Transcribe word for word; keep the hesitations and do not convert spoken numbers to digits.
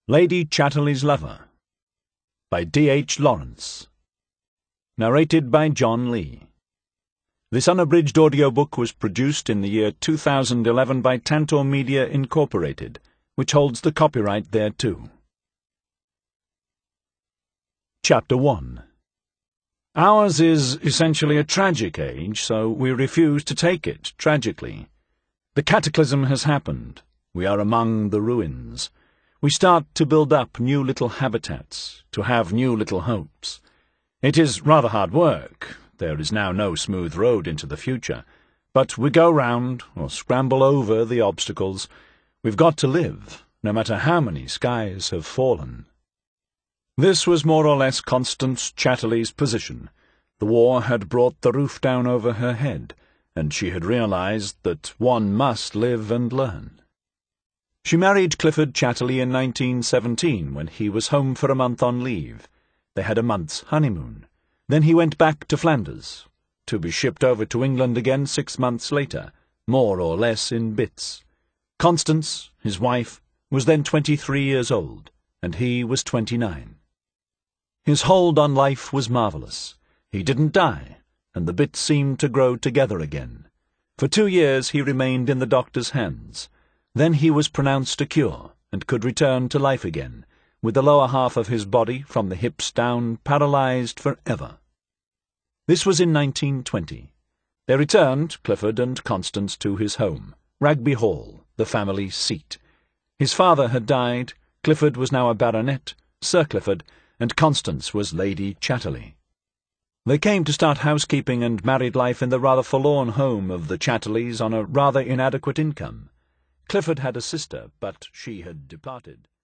Lady Chatterley's Lover by D H Lawrence. Narrated by John Lee. This unabridged audiobook was produced in the year two thousand eleven by Tantor Media Incorporated, which holds the copyright thereto. Chapter one. Ours is essentially a tragic age, so we refuse to take it tragically. The cataclysm has happened. We are among the ruins. We start to build up new little habitats, to have new little hopes. It is rather hard work. There is now no smooth road into the future. But we go round, or scramble over, the obstacles. We've got to live, no matter how many skies have fallen. This was more or less Constance Chatterley's position. The war had brought the roof down over her head, and she had realized that one must live and learn. She married Clifford Chatterley in nineteen seventeen, when he was home for a month on leave. They had a month's honeymoon. Then he went back to Flanders, to be shipped over to England again six months later, more or less in bits. Constance, his wife, was then twenty-three years old, and he was twenty-nine. His hold on life was marvellous. He didn't die, and the bits seemed to grow together again. For two years he remained in the doctor's hands. Then he was pronounced a cure, and could return to life again, with the lower half of his body, from the hips down, paralyzed for ever. This was in nineteen twenty. They returned, Clifford and Constance, to his home, Ragby Hall, the family seat. His father had died, Clifford was now a baronet, Sir Clifford, and Constance was Lady Chatterley. They came to start housekeeping and married life in the rather forlorn home of the Chatterleys on a rather inadequate income. Clifford had a sister, but she had departed.